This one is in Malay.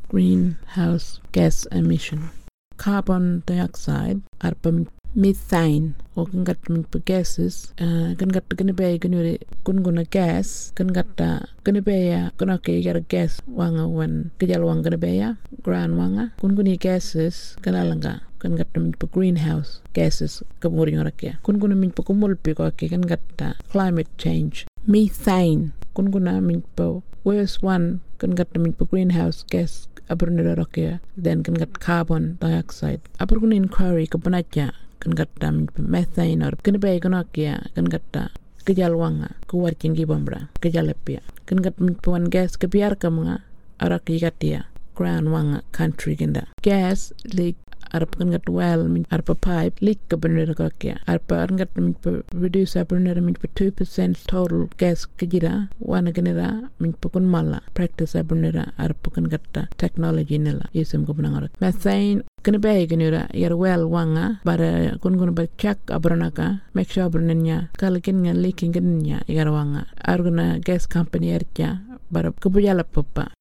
greenhouse gas emission. Carbon dioxide arpa methane o kan min gases kan kan be guna gas kan be ya kan gas wanga wan kejal wang kan be ya gran wanga guni gases kan alanga kan min greenhouse gases kamuri ngorake min kumul pi ko kan climate change. Methane guna min worst one kan min greenhouse gas abrunera rokia then kan carbon dioxide abrun inquiry ka banaja kan methane or kan be gonakia kan kejalwanga ku warkin gi bombra kejalepia kan min gas ke biar kamanga arak yigatia ground wanga country genda gas leak arap kan well min arpa pipe leak ka banaja rokia arpa min reduce abrunera min 2% total gas kejira wana genera min pukun mala practice abrunera arpa kan technology nela yesem ko banangar methane kan be genera yar well wanga bara kun bar check abranaka make sure abrannya kalkin nga leaking genya yar wanga arguna gas company erja bara kubujala papa